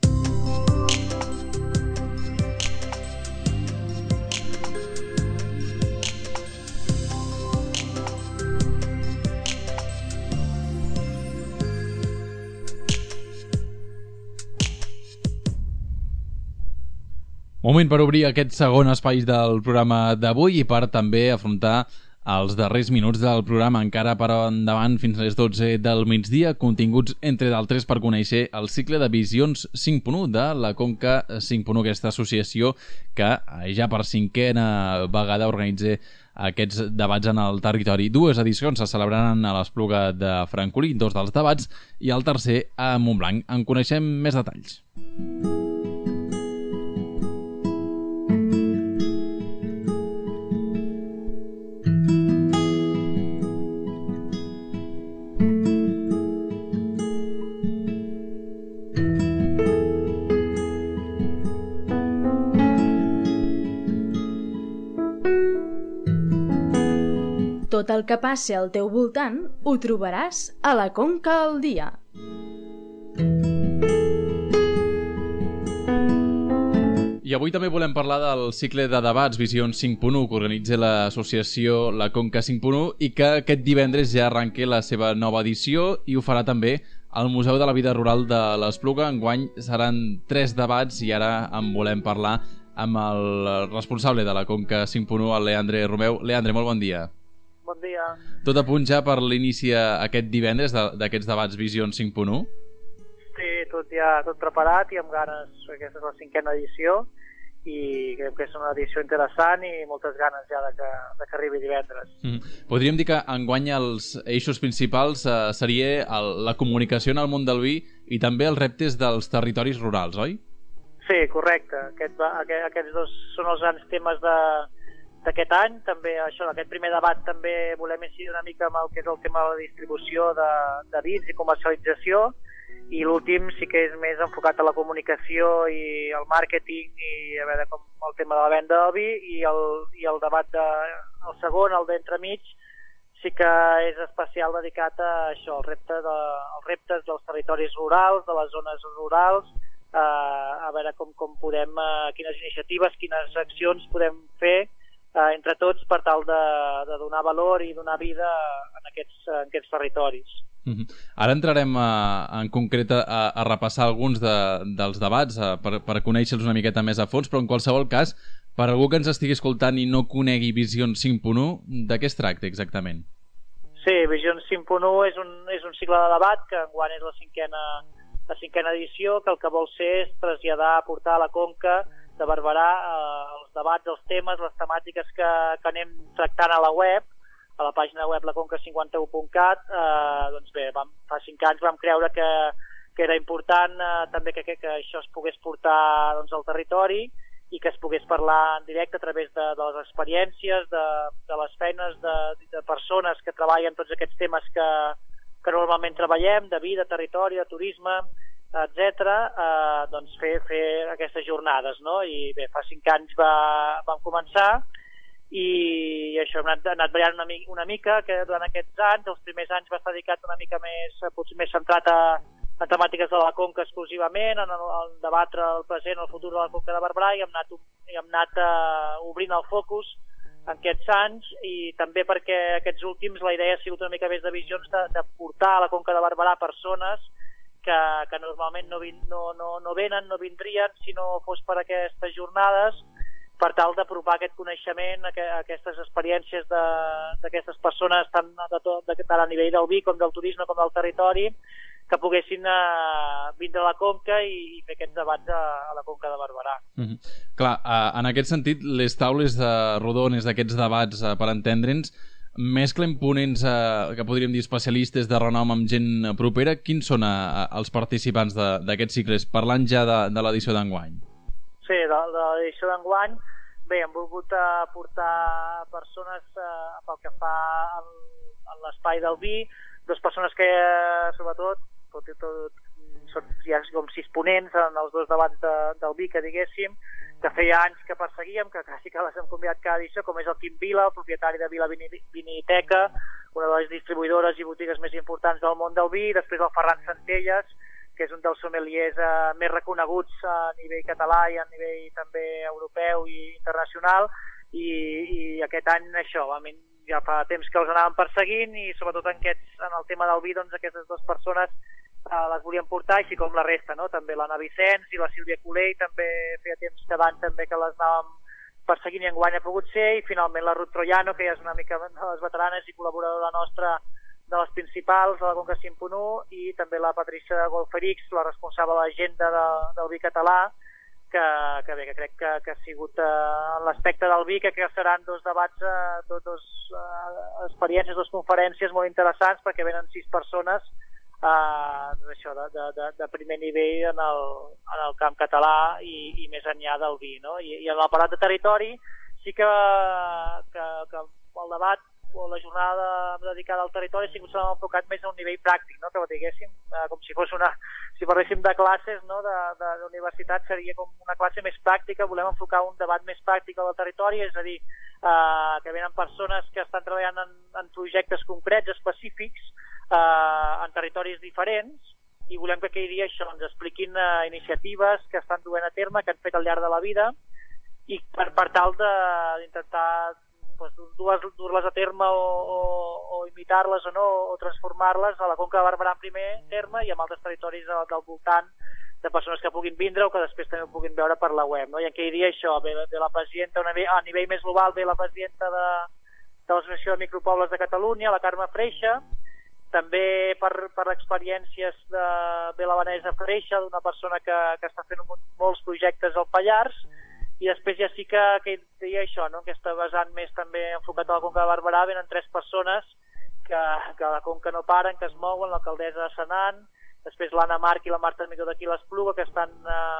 Moment per obrir aquest segon espai del programa d'avui i per també afrontar els darrers minuts del programa, encara per endavant fins a les dotze del migdia, continguts, entre d'altres, per conèixer el cicle de Visions cinc punt u de la Conca cinc punt u, aquesta associació que ja per cinquena vegada organitza aquests debats en el territori. Dues edicions se celebraran a l'Espluga de Francolí, dos dels debats, i el tercer a Montblanc. En coneixem més detalls. Tot el que passi al teu voltant ho trobaràs a la Conca al Dia. I avui també volem parlar del cicle de debats Visions cinc punt u que organitza l'associació La Conca cinc punt u i que aquest divendres ja arranca la seva nova edició i ho farà també al Museu de la Vida Rural de l'Espluga. Enguany seran tres debats i ara en volem parlar amb el responsable de la Conca cinc punt u, el Leandre Romeu. Leandre, molt bon dia. Bon dia. Tot a punt ja per l'inici aquest divendres d'aquests debats Visions cinc punt u? Sí, tot ja tot preparat i amb ganes, perquè aquesta és la cinquena edició i crec que és una edició interessant i moltes ganes ja de que, de que arribi divendres. Mm. Podríem dir que enguany els eixos principals eh, seria el, la comunicació en el món del vi i també els reptes dels territoris rurals, oi? Sí, correcte. Aquest, aquest, aquests dos són els grans temes de d'aquest any. També això, aquest primer debat també volem incidir una mica amb el que és el tema de la distribució de, de vins i comercialització, i l'últim sí que és més enfocat a la comunicació i el màrqueting i a veure com el tema de la venda del vi, i el, i el debat de, el segon, el d'entremig, sí que és especial dedicat a això, el repte de, els reptes dels territoris rurals, de les zones rurals, eh, a veure com, com podem, eh, quines iniciatives, quines accions podem fer Uh, entre tots per tal de, de donar valor i donar vida en aquests, en aquests territoris. Uh-huh. Ara entrarem a, en concret a, a repassar alguns de, dels debats a, per, per conèixer-los una miqueta més a fons, però en qualsevol cas, per algú que ens estigui escoltant i no conegui Visions cinc punt u, de què es tracta exactament? Sí, Visions cinc punt u és un, és un cicle de debat que enguany és la cinquena, la cinquena edició, que el que vol ser és traslladar, portar a la Conca de Barberà eh, els debats, els temes, les temàtiques que, que anem tractant a la web, a la pàgina web la conca cinquanta u punt cat. Eh, doncs bé, vam, fa cinc anys vam creure que, que era important eh, també que, que, que això es pogués portar doncs, al territori i que es pogués parlar en directe a través de, de les experiències, de, de les feines de, de persones que treballen tots aquests temes que, que normalment treballem, de vida, territori, de turisme, etcètera, eh, doncs fer, fer aquestes jornades, no? I bé, fa cinc anys va, vam començar i això hem anat, anat variant una, una mica, que durant aquests anys, els primers anys va estar dedicat una mica més, potser més centrat a, a temàtiques de la Conca exclusivament, en, en debatre el present, el futur de la Conca de Barberà, i hem anat, i hem anat uh, obrint el focus en aquests anys, i també perquè aquests últims la idea ha sigut una mica més de visions de, de portar a la Conca de Barberà persones que, que normalment no, vin, no, no, no venen, no vindrien si no fos per aquestes jornades, per tal d'apropar aquest coneixement, aquestes experiències d'aquestes persones tant, de tot, de, tant a nivell del vi com del turisme com del territori, que poguessin eh, vindre a la Conca i, i fer aquests debats a, a la Conca de Barberà. Mm-hmm. Clar, eh, en aquest sentit, les taules de rodones d'aquests debats, eh, per entendre'ns, mesclen ponents eh, que podríem dir especialistes de renom amb gent propera. Quins són eh, els participants d'aquests cicles, parlant ja de, de l'edició d'enguany? Sí, de, de l'edició d'enguany, bé, hem volgut aportar persones eh, pel que fa en, en l'espai del vi, dues persones que, sobretot, tot i tot, són ja com sis ponents en els dos debats de, del vi, que diguéssim, que feia anys que perseguíem, que quasi que les hem convidat cada edició, com és el Quim Vila, el propietari de Vila Viniteca, una de les distribuïdores i botigues més importants del món del vi, i després el Ferran Centelles, que és un dels sommeliers eh, més reconeguts a nivell català i a nivell també europeu i internacional, i, i aquest any això, a mi ja fa temps que els anàvem perseguint, i sobretot en, aquests, en el tema del vi, doncs aquestes dues persones Uh, les volíem portar, així com la resta, no? També l'Anna Vicenç i la Sílvia Colell, també feia temps cada any també que les anàvem perseguint i enguany ha pogut ser, i finalment la Ruth Troiano, que ja és una mica de les veteranes i col·laboradora nostra de les principals de la Conca cinc punt u, i també la Patricia Golferix, la responsable de l'agenda de, del vi català, que, que bé, que crec que, que ha sigut eh, en l'aspecte del vi, que, que seran dos debats, eh, dos, dos eh, experiències, dos conferències molt interessants, perquè venen sis persones Uh, això, de, de, de primer nivell en el, en el camp català i, i més enllà del vi, no? I, i en l'aparat de territori sí que, que, que el debat o la jornada dedicada al territori sí que s'ha enfocat més a un nivell pràctic, no? Que diguéssim, uh, com si fos una, si parléssim de classes, no? de, de, d'universitat, seria com una classe més pràctica. Volem enfocar un debat més pràctic al territori, és a dir, uh, que venen persones que estan treballant en, en projectes concrets, específics, Uh, en territoris diferents, i volem que aquell dia això ens expliquin uh, iniciatives que estan duent a terme, que han fet al llarg de la vida, i per, per tal d'intentar pues, dur-les a terme o, o, o imitar-les o no, o transformar-les a la Conca de Barberà en primer terme i en altres territoris del, del voltant, de persones que puguin vindre o que després també ho puguin veure per la web, no? I aquell dia això, ve, ve la presidenta, una, a nivell més global, ve la presidenta de, de l'Associació de Micropobles de Catalunya, la Carme Freixa, també per, per experiències de, ve la Vanessa Freixa, d'una persona que, que està fent molts projectes al Pallars, i després ja sí que, que deia això, no? Que està basant més també enfocat a la Conca de Barberà, venen tres persones que, que a la Conca no paren, que es mouen, l'alcaldessa de Senan, després l'Anna Marc i la Marta Amigo d'aquí l'Espluga, que estan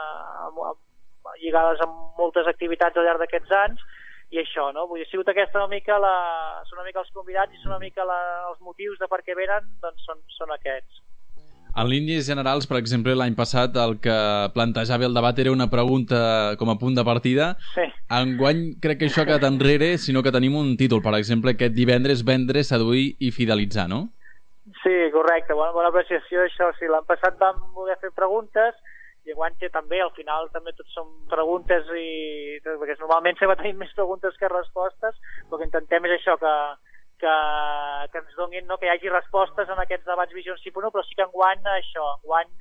eh, lligades amb moltes activitats al llarg d'aquests anys, i això, no? Vull dir, ha sigut aquesta una mica la... són una mica els convidats i són una mica la... els motius de per què venen, doncs són, són aquests. En línies generals, per exemple, l'any passat el que plantejava el debat era una pregunta com a punt de partida. Sí. Enguany crec que això ha quedat enrere, sinó que tenim un títol, per exemple, aquest divendres, vendre, seduir i fidelitzar, no? Sí, correcte, bona, bona apreciació, això. Sí, l'any passat vam voler fer preguntes, i enguany que també, al final, també tot són preguntes, i perquè normalment sempre tenim més preguntes que respostes, però que intentem és això, que, que, que ens donin, no? Que hi hagi respostes en aquests debats Vision cinc punt u, però sí que enguany això, enguany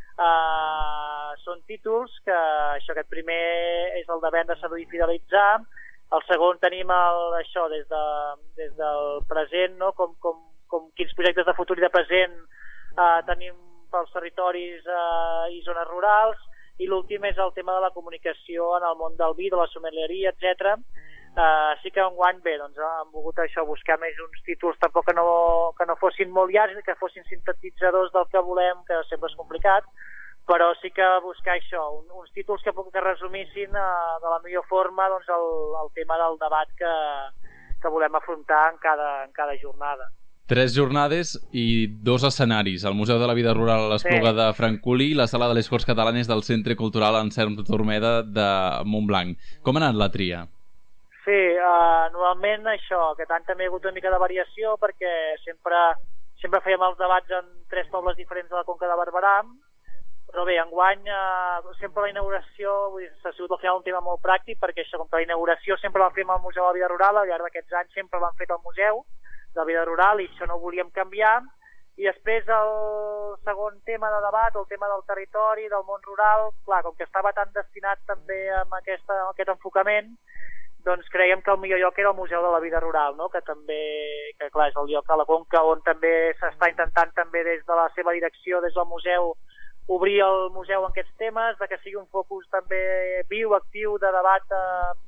eh, són títols que això, aquest primer és el de vendre, seduir i fidelitzar, el segon tenim el, això des, de, des del present, no? com, com, com quins projectes de futur i de present eh, tenim pels territoris eh, i zones rurals, i l'últim és el tema de la comunicació en el món del vi, de la sommelieria, etcètera. Eh, sí que enguany bé, doncs hem volgut això, buscar més uns títols tampoc que no, que no fossin molt llargs, que fossin sintetitzadors del que volem, que sempre és complicat, però sí que buscar això, un, uns títols que, que resumissin eh, de la millor forma doncs, el, el tema del debat que, que volem afrontar en cada, en cada jornada. Tres jornades i dos escenaris, el Museu de la Vida Rural a l'Espluga sí. de Francolí i la Sala de les Corts Catalanes del Centre Cultural Anselm Turmeda de Montblanc. Com ha anat la tria? Sí, uh, normalment això, aquest any també ha hagut una mica de variació perquè sempre, sempre fèiem els debats en tres pobles diferents de la Conca de Barberà, però bé, enguany uh, sempre la inauguració, vull dir, s'ha sigut al final un tema molt pràctic perquè això, com que la inauguració sempre la fem al Museu de la Vida Rural, al llarg d'aquests anys sempre l'han fet al Museu de la Vida Rural i això no ho volíem canviar, i després el segon tema de debat, el tema del territori, del món rural, clar, com que estava tan destinat també a aquesta, a aquest enfocament, doncs creiem que el millor lloc era el Museu de la Vida Rural, no? Que també, que clar, és el lloc a la Conca on també s'està intentant també des de la seva direcció, des del museu, obrir el museu en aquests temes, de que sigui un focus també viu, actiu, de debat eh,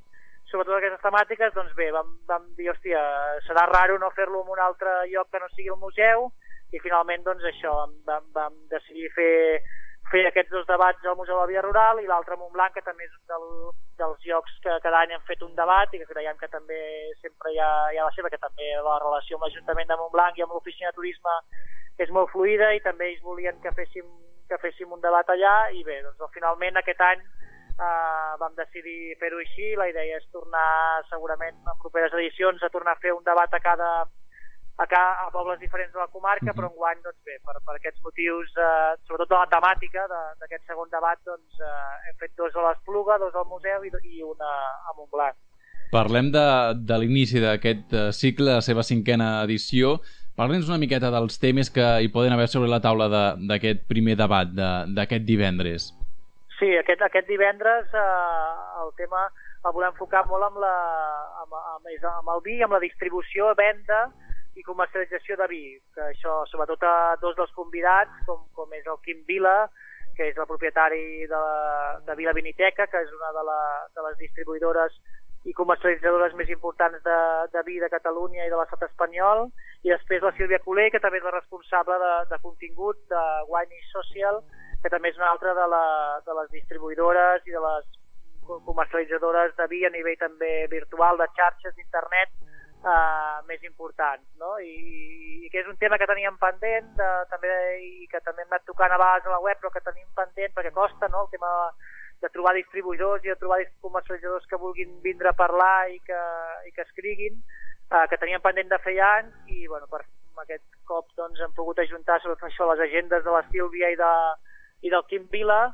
sobretot aquestes temàtiques, doncs bé, vam, vam dir, hòstia, serà raro no fer-lo en un altre lloc que no sigui el museu, i finalment, doncs això, vam, vam decidir fer, fer aquests dos debats al Museu de la Vida Rural i l'altre a Montblanc, que també és un del, dels llocs que cada any hem fet un debat i que creiem que també sempre hi ha, hi ha la seva, que també la relació amb l'Ajuntament de Montblanc i amb l'Oficina de Turisme és molt fluida i també ells volien que féssim, que féssim un debat allà i bé, doncs finalment aquest any Uh, vam decidir fer-ho així. La idea és tornar segurament en properes edicions a tornar a fer un debat a cada a, cada, a pobles diferents de la comarca, uh-huh. però enguany doncs bé, per, per aquests motius uh, sobretot de la temàtica d'aquest segon debat doncs uh, hem fet dos a l'Espluga, dos al museu i, i una a Montblanc. Parlem de, de l'inici d'aquest cicle, la seva cinquena edició. Parlem-nos una miqueta dels temes que hi poden haver sobre la taula d'aquest primer debat d'aquest divendres. Sí, aquest, aquest divendres eh, el tema el volem enfocar molt amb, la, amb, amb, amb el vi, amb la distribució, venda i comercialització de vi. Que això, sobretot a dos dels convidats, com, com és el Quim Vila, que és el propietari de, de Vila Viniteca, que és una de, la, de les distribuïdores i comercialitzadores més importants de, de vi de Catalunya i de l'estat espanyol, i després la Sílvia Coler, que també és la responsable de, de contingut de Wine is Social, que també és una altra de, la, de les distribuïdores i de les comercialitzadores de vi a nivell també virtual, de xarxes d'internet eh, més importants, no? I, i que és un tema que teníem pendent de, també, i que també hem anat tocant a vegades a la web, però que tenim pendent perquè costa, no? El tema de trobar distribuïdors i de trobar comercialitzadors que vulguin vindre a parlar i que, i que escriguin, eh, que teníem pendent de fer anys i bueno, per aquest cop doncs, hem pogut ajuntar sobretot això, les agendes de la Sílvia i de i del Quim Vila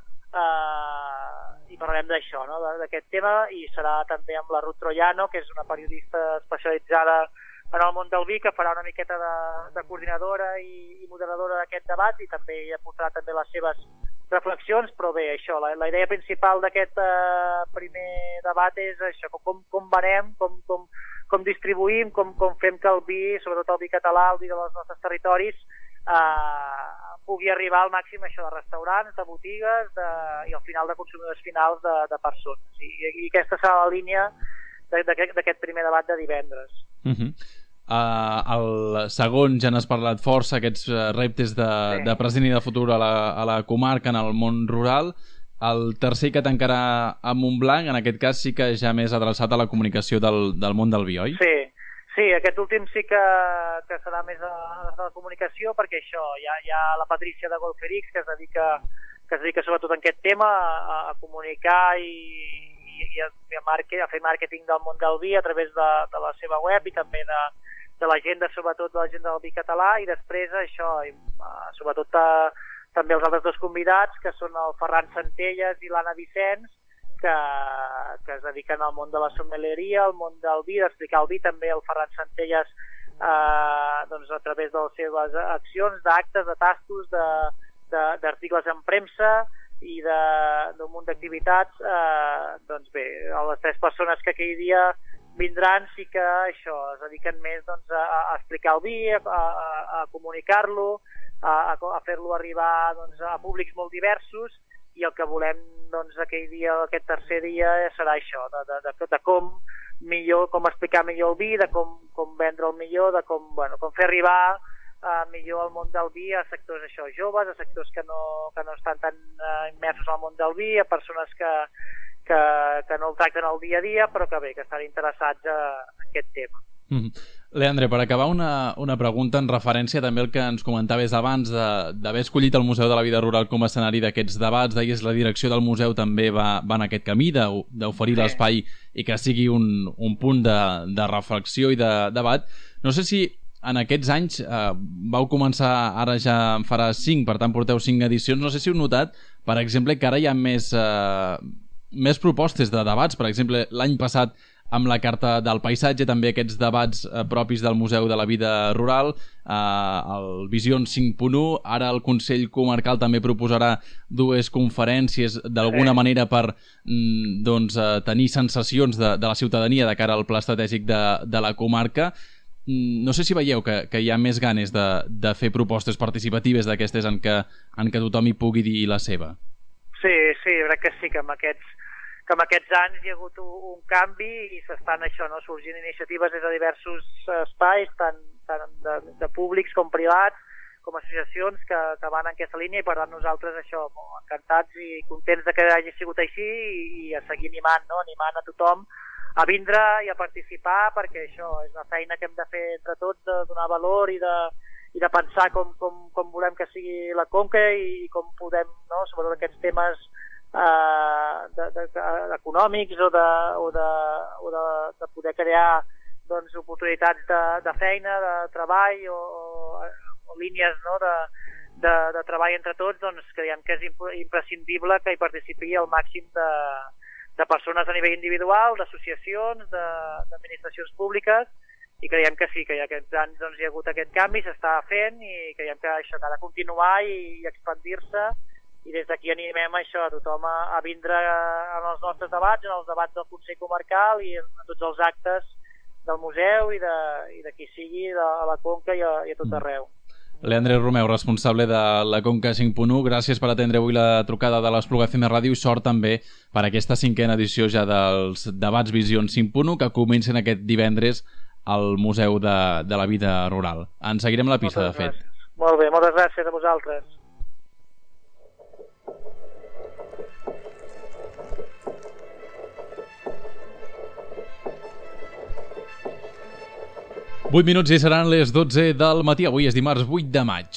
eh, i parlarem d'això, no? d'aquest tema, i serà també amb la Ruth Troiano, que és una periodista especialitzada en el món del vi, que farà una miqueta de, de coordinadora i, i moderadora d'aquest debat i també hi aportarà també les seves reflexions, però bé, això, la, la idea principal d'aquest eh, primer debat és això, com, com venem, com, com, com distribuïm, com, com fem que el vi, sobretot el vi català, el vi dels nostres territoris, Uh, pugui arribar al màxim això de restaurants, de botigues de, i al final de consumidors finals de, de persones I, i aquesta serà la línia d'aquest primer debat de divendres. Uh-huh. uh, el segon ja n'has parlat força, aquests reptes de, sí. de present i de futur a la, a la comarca, en el món rural. El tercer que tancarà a Montblanc, en aquest cas sí que ja més adreçat a la comunicació del, del món del vi, oi? Sí. Sí, aquest últim sí que, que serà més a, a la comunicació, perquè això, hi ha, hi ha la Patrícia de Golferix, que es dedica, que es dedica sobretot en aquest tema a, a comunicar i, i, i a, a fer màrqueting del món del vi a través de, de la seva web i també de, de l'agenda, sobretot de l'agenda del vi català, i després això, i, sobretot a, també els altres dos convidats, que són el Ferran Centelles i l'Anna Vicenç, Que, que es dediquen al món de la sommeleria, al món del vi, d'explicar el vi. També el Ferran Centelles eh, doncs a través de les seves accions, d'actes, de tastos, d'articles en premsa i d'un munt d'activitats. Eh, doncs bé, les tres persones que aquell dia vindran sí que això es dediquen més doncs, a, a explicar el vi, a, a, a comunicar-lo, a, a, a fer-lo arribar doncs, a públics molt diversos, i el que volem doncs, aquell dia, aquest tercer dia, serà això, de, de, de, de com millor, com explicar millor el vi, de com, com vendre el millor, de com, bueno, com fer arribar uh, millor el món del vi a sectors això, joves, a sectors que no, que no estan tan uh, immersos al món del vi, a persones que, que, que no el tracten al dia a dia, però que bé, que estan interessats a, a aquest tema. Mm-hmm. Leandre, per acabar una, una pregunta en referència també al que ens comentaves abans d'haver escollit el Museu de la Vida Rural com a escenari d'aquests debats. Deies, la direcció del museu també va, va en aquest camí d'oferir sí. l'espai i que sigui un, un punt de, de reflexió i de debat. No sé si en aquests anys eh, vau començar, ara ja en farà cinc, per tant porteu cinc edicions, no sé si heu notat, per exemple, que ara hi ha més, eh, més propostes de debats. Per exemple, l'any passat amb la Carta del Paisatge, també aquests debats eh, propis del Museu de la Vida Rural, eh, el Vision cinc punt u, ara el Consell Comarcal també proposarà dues conferències d'alguna sí. manera per mm, doncs, eh, tenir sensacions de, de la ciutadania de cara al pla estratègic de, de la comarca. Mm, no sé si veieu que, que hi ha més ganes de, de fer propostes participatives d'aquestes en què, en què tothom hi pugui dir la seva. Sí, sí, crec que sí, que amb aquests que en aquests anys hi ha hagut un, un canvi i s'estan això, no? sorgint iniciatives des de diversos espais, tant, tant de, de públics com privats, com associacions que, que van en aquesta línia, i per tant nosaltres això, encantats i contents de que hagi sigut així i, i a seguir animant, no? animant a tothom a vindre i a participar, perquè això és una feina que hem de fer entre tots, de donar valor i de, i de pensar com, com, com volem que sigui la Conca i com podem, no? sobretot aquests temes eh, de, de, de, econòmics o, de, o, de, o de, de poder crear doncs, oportunitats de, de feina, de treball o, o, o línies no? de, de, de treball entre tots, doncs creiem que és imprescindible que hi participi el màxim de, de persones a nivell individual, d'associacions, d'administracions públiques, i creiem que sí, que aquests anys doncs, hi ha hagut aquest canvi, s'està fent i creiem que això ha de continuar i, i expandir-se, i des d'aquí animem això a tothom a, a vindre en els nostres debats, en els debats del Consell Comarcal i en, en tots els actes del museu i de, i de qui sigui de, a la Conca i a, i a tot arreu. Leandre Romeu, responsable de la Conca cinc punt u, gràcies per atendre avui la trucada de l'Espluga F M Ràdio i sort també per aquesta cinquena edició ja dels debats Visions cinc punt u que comencen aquest divendres al Museu de, de la Vida Rural. Ens seguirem la pista, moltes de fet. Gràcies. Molt bé, moltes gràcies a vosaltres. vuit minuts i seran les dotze del matí. Avui és dimarts vuit de maig.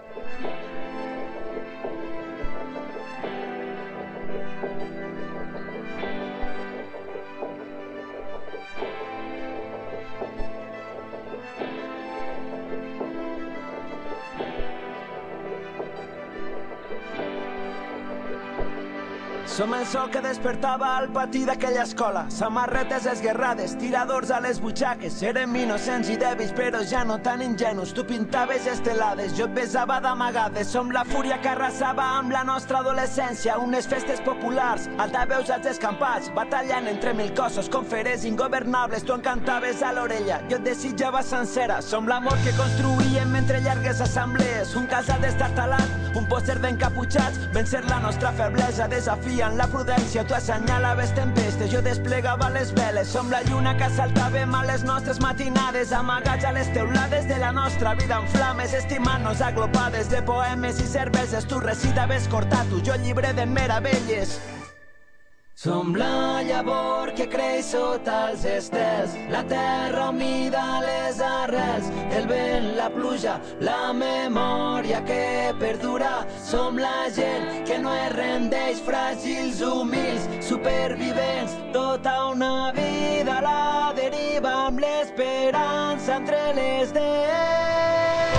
Som el sol que despertava al patí d'aquella escola, samarretes esguerrades, tiradors a les butxaques. Érem innocents i dèbils però ja no tan ingenus. Tu pintaves estelades, jo et besava d'amagades. Som la fúria que arrasava amb la nostra adolescència. Unes festes populars, altaveus als escampats, batallant entre mil cossos, com feres ingovernables. Tu encantaves a l'orella, jo et desitjava sencera. Som l'amor que construïem mentre llargues assemblees, un casal destartalat, un pòster d'encaputxats. Vencer la nostra feblesa, desafia en la prudència, tu assenyalaves tempestes, jo desplegava les veles. Som la lluna que saltàvem a les nostres matinades, amagats a les teulades de la nostra vida en flames, estimant-nos aglopades de poemes i cerveses. Tu recitaves cortatus, jo llibre de meravelles. Som la llavor que creix sota els estels, la terra humida, les arrels, el vent, la pluja, la memòria que perdura. Som la gent que no es rendeix, fràgils, humils, supervivents, tota una vida a la deriva amb l'esperança entre les dents.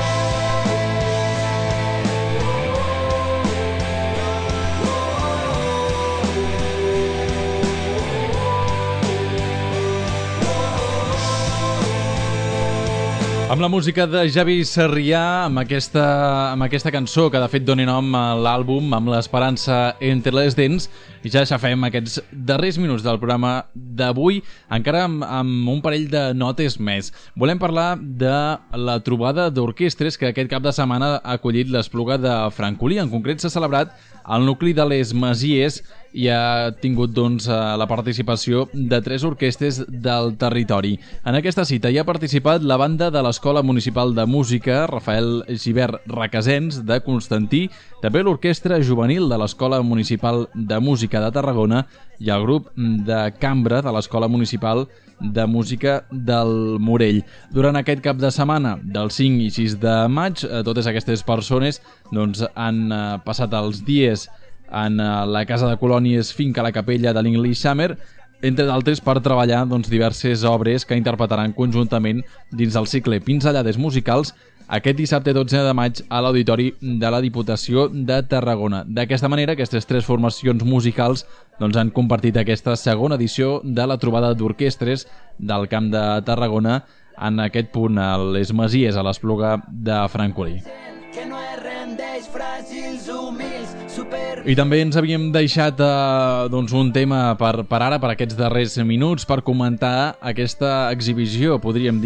Amb la música de Javi Sarrià, amb aquesta, amb aquesta cançó que de fet dona nom a l'àlbum, amb l'esperança entre les dents, i ja xafem aquests darrers minuts del programa d'avui, encara amb, amb un parell de notes més. Volem parlar de la trobada d'orquestres que aquest cap de setmana ha acollit l'Espluga de Francolí. En concret s'ha celebrat al nucli de les Masies i ha tingut doncs, la participació de tres orquestres del territori. En aquesta cita hi ha participat la banda de l'Escola Municipal de Música Rafael Gibert Requesens de Constantí, també l'Orquestra Juvenil de l'Escola Municipal de Música de Tarragona i el grup de cambra de l'Escola Municipal de Música del Morell. Durant aquest cap de setmana, del cinc i sis de maig, totes aquestes persones doncs, han passat els dies en la Casa de Colònies Finca la Capella de l'English Summer, entre d'altres per treballar doncs, diverses obres que interpretaran conjuntament dins del cicle Pinzellades Musicals aquest dissabte dotze de maig a l'Auditori de la Diputació de Tarragona. D'aquesta manera, aquestes tres formacions musicals doncs, han compartit aquesta segona edició de la trobada d'orquestres del Camp de Tarragona en aquest punt, a les Masies, a l'Espluga de Francolí. Que no es rendeix, fràgils, humils, super... I també ens havíem deixat eh, doncs un tema per, per ara, per aquests darrers minuts, per comentar aquesta exhibició, podríem dir,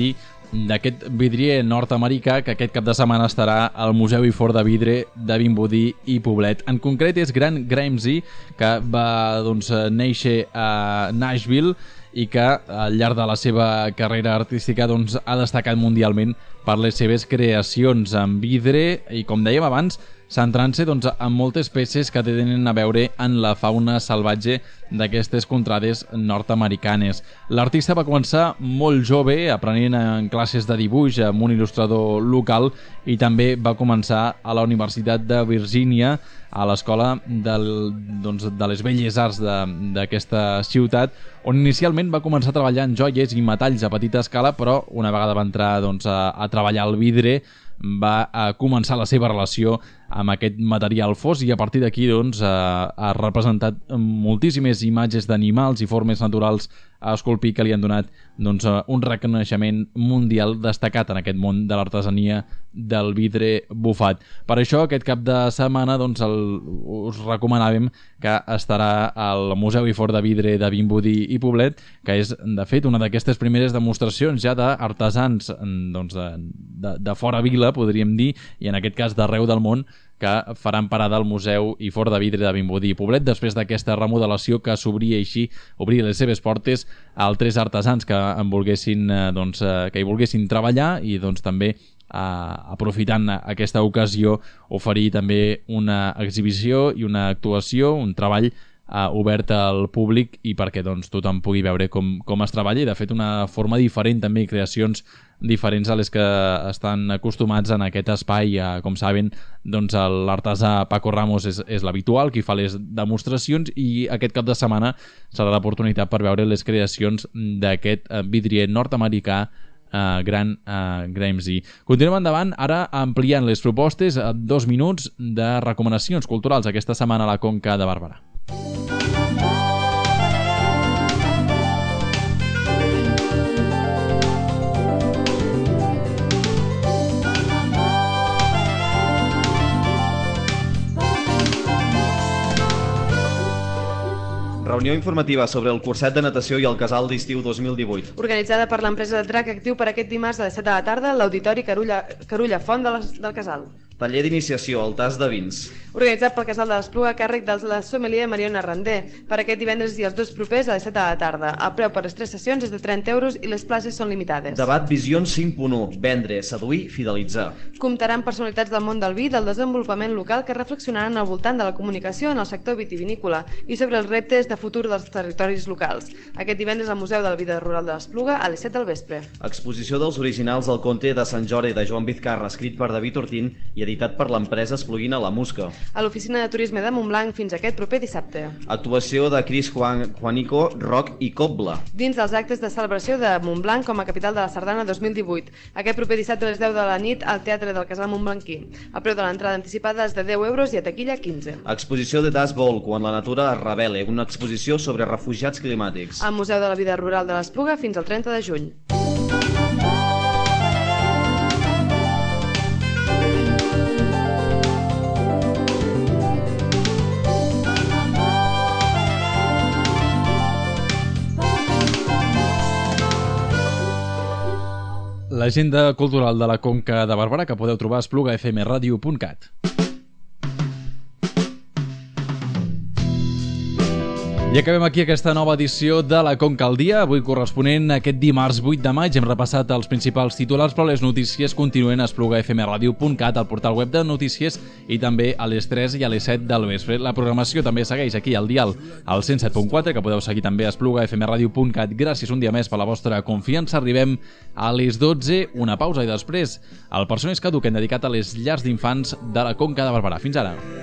d'aquest vidrier nord-americà que aquest cap de setmana estarà al Museu i Fort de Vidre de Vimbodí i Poblet. En concret és Grant Grimsey, que va doncs, néixer a Nashville i que al llarg de la seva carrera artística doncs, ha destacat mundialment per les seves creacions en vidre i, com dèiem abans, centrant-se doncs, en moltes peces que tenen a veure en la fauna salvatge d'aquestes contrades nord-americanes. L'artista va començar molt jove, aprenent en classes de dibuix amb un il·lustrador local, i també va començar a la Universitat de Virgínia, a l'escola doncs, de les Belles Arts d'aquesta ciutat, on inicialment va començar a treballar en joies i metalls a petita escala, però una vegada va entrar doncs, a, a treballar al vidre, va a començar la seva relació amb aquest material fos, i a partir d'aquí doncs, ha, ha representat moltíssimes imatges d'animals i formes naturals a esculpir que li han donat doncs, un reconeixement mundial destacat en aquest món de l'artesania del vidre bufat. Per això aquest cap de setmana doncs, el, us recomanàvem que estarà al Museu i Fort de Vidre de Vimbodí i Poblet, que és de fet una d'aquestes primeres demostracions ja d'artesans doncs, de, de, de fora vila, podríem dir, i en aquest cas d'arreu del món, que faran parada al Museu i Fort de Vidre de Vimbodí i Poblet després d'aquesta remodelació que s'obria així, obria les seves portes a altres artesans que en volguessin, doncs, que hi volguessin treballar, i doncs també Uh, aprofitant aquesta ocasió oferir també una exhibició i una actuació, un treball uh, obert al públic, i perquè doncs, tothom pugui veure com, com es treballa, i de fet una forma diferent també, creacions diferents a les que estan acostumats en aquest espai. Uh, com saben, doncs, l'artesà Paco Ramos és, és l'habitual, qui fa les demostracions, i aquest cap de setmana serà l'oportunitat per veure les creacions d'aquest uh, vidrier nord-americà, Uh, Grant uh, Grimsey. Continuem endavant, ara ampliant les propostes a dos minuts de recomanacions culturals aquesta setmana a la Conca de Barberà. Reunió informativa sobre el curset de natació i el casal d'estiu dos mil divuit. Organitzada per l'empresa Drac Actiu per aquest dimarts a les set de la tarda a l'Auditori Carulla, Carulla Font de les, del Casal. Taller d'iniciació al tas de vins. Organitzat pel Casal de l'Espluga a càrrec de la sommelier Mariona Randé per aquest divendres i els dos propers a les set de la tarda. El preu per les tres sessions és de trenta euros i les places són limitades. Debat Visions cinc punt u. Vendre, seduir, fidelitzar. Comptaran personalitats del món del vi i del desenvolupament local que reflexionaran al voltant de la comunicació en el sector vitivinícola i sobre els reptes de futur dels territoris locals. Aquest divendres al Museu de la Vida Rural de l'Espluga a les set del vespre. Exposició dels originals del conte de Sant Jordi de Joan Vizcarra, escrit per David Ortín i editat per l'empresa Espluguina La Musca. A l'oficina de turisme de Montblanc fins aquest proper dissabte. Actuació de Cris Juan, Juanico, Rock i Cobla. Dins dels actes de celebració de Montblanc com a capital de la Sardana dos mil divuit. Aquest proper dissabte a les deu de la nit al Teatre del Casal Montblanquí. El preu de l'entrada anticipada és de deu euros i a taquilla quinze. Exposició de Das Vol, quan la natura es revele, una exposició sobre refugiats climàtics. Al Museu de la Vida Rural de l'Espluga fins al trenta de juny. L'agenda cultural de la Conca de Barberà, que podeu trobar a espluga f m radio punt cat. I acabem aquí aquesta nova edició de la Conca al dia, avui corresponent a aquest dimarts vuit de maig. Hem repassat els principals titulars, però les notícies continuen a espluga f m radio punt cat, al portal web de notícies, i també a les tres i a les set del vespre. La programació també segueix aquí al dial al cent set punt quatre, que podeu seguir també a espluga f m radio punt cat. Gràcies un dia més per la vostra confiança. Arribem a les dotze, una pausa, i després el Persones que Eduquen dedicat a les llars d'infants de la Conca de Barberà. Fins ara.